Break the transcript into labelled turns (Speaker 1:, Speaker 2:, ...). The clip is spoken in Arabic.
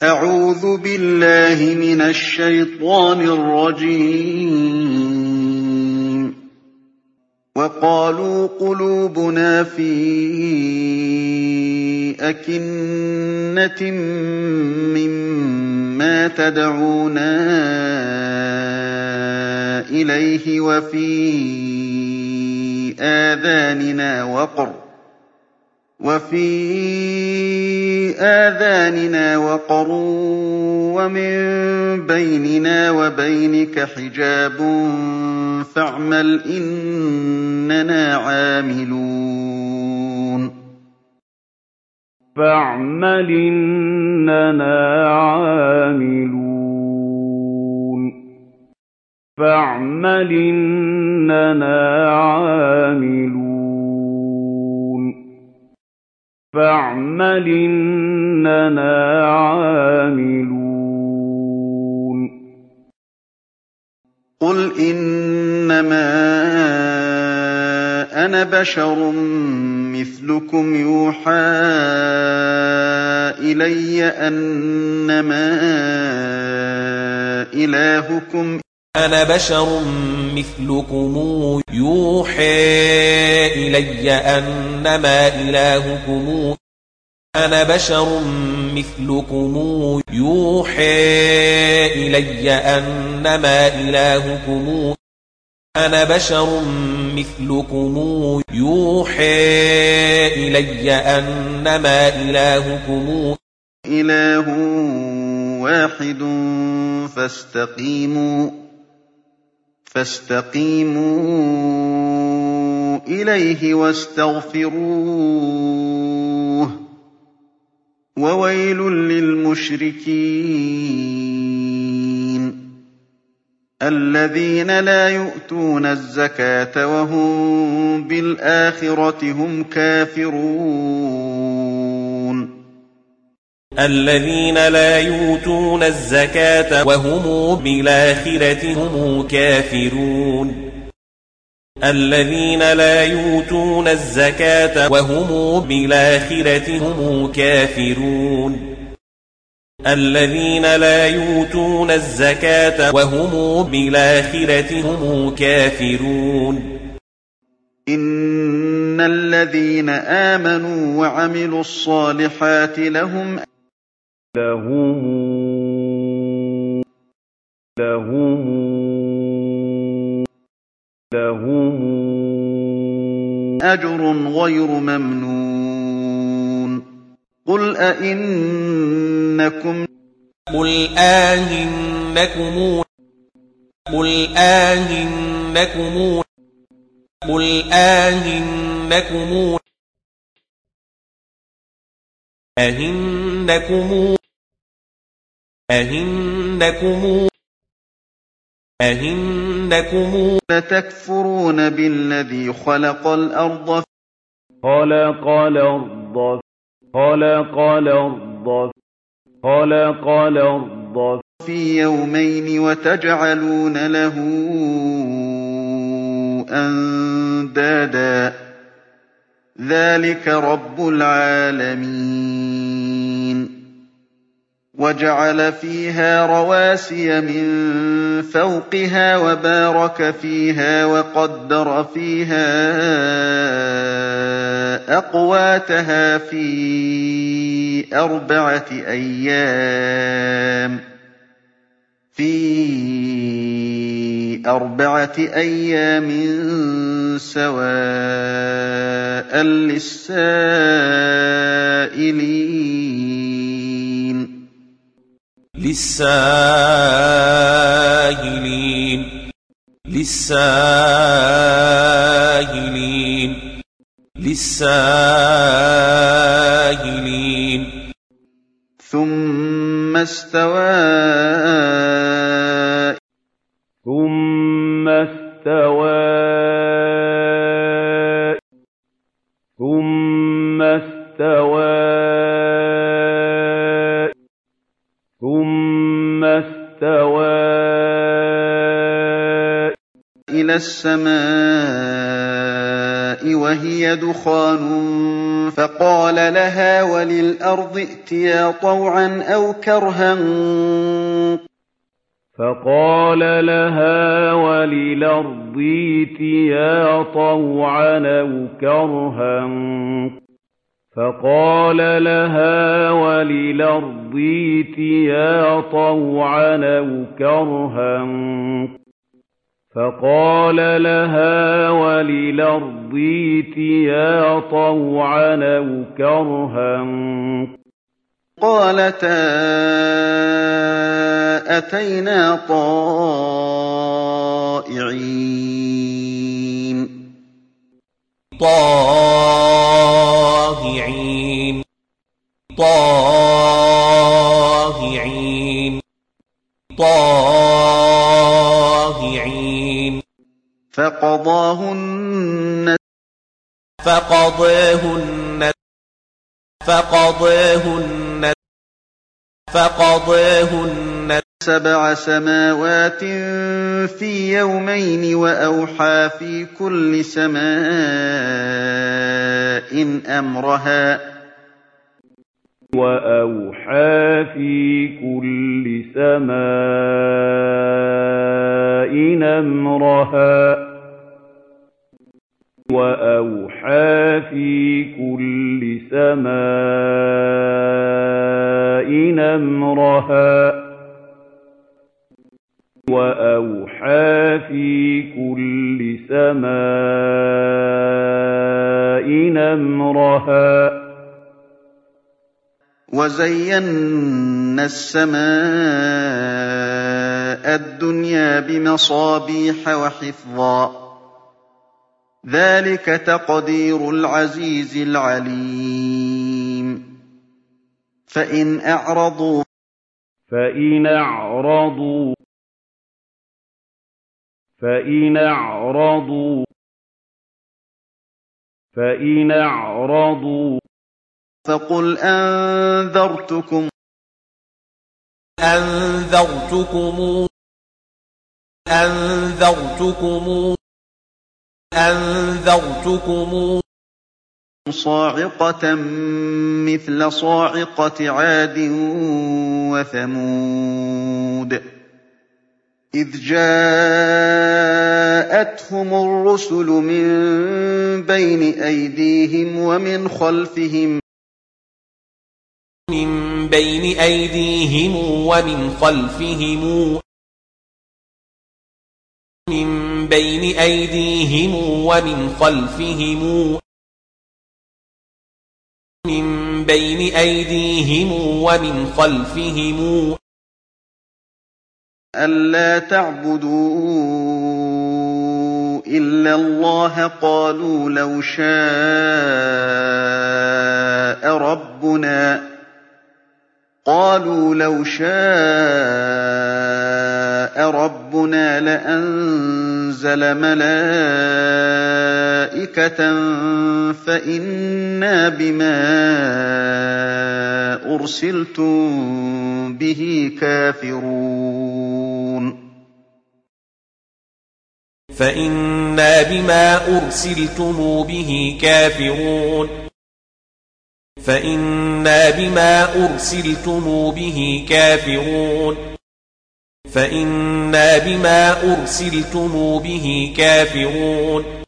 Speaker 1: أعوذ بالله من الشيطان الرجيم وقالوا قلوبنا في أكنة مما تدعونا إليه وفي آذاننا وقر ومن بيننا وبينك حجاب فاعمل إننا عاملون
Speaker 2: فاعمل إننا عاملون
Speaker 1: قل إنما أنا بشر مثلكم يوحى إلي أنما إلهكم إله واحد فاستقيموا إليه واستغفروه وويل للمشركين الذين لا يؤتون الزكاة وهم بالآخرة هم كافرون إن الذين آمنوا وعملوا الصالحات لهم أجر غير ممنون قل أئنكم لتكفرون بالذي خلق الأرض في يومين وتجعلون له أندادا ذلك رب العالمين وجعل فيها رواسي من فوقها وبارك فيها وقدر فيها أقواتها في أربعة أيام سواء للسائلين ثم استوى إلى السماء وهي دخان فقال لها وللأرض ائتيا طوعا أو كرها
Speaker 2: فقال لها وللأرض ائتيا طوعا أو كرها فقال لها وللأرض ائتيا طوعا أو كرها فقال لها وللأرض ائتيا طوعا أو كرها
Speaker 1: قالتا أتينا طائعين
Speaker 3: طاهعين طاهعين طاهعين
Speaker 1: فقضاهن
Speaker 3: فقضاهن
Speaker 1: 7 سماوات في يومين وأوحى في كل سماء أمرها وأوحى في كل سماء أمرها وزينا السماء الدنيا بمصابيح وحفظا ذلك تقدير العزيز العليم فإن أعرضوا فقل أنذرتكم صاعقة مثل صاعقة عاد وثمود إذ جاءتهم الرسل من بين أيديهم ومن خلفهم ألا تعبدوا إلا الله قالوا لو شاء ربنا لأنزل ملائكة فإنا بما أرسلتم به كافرون
Speaker 3: فإنا بما أرسلتم به كافرون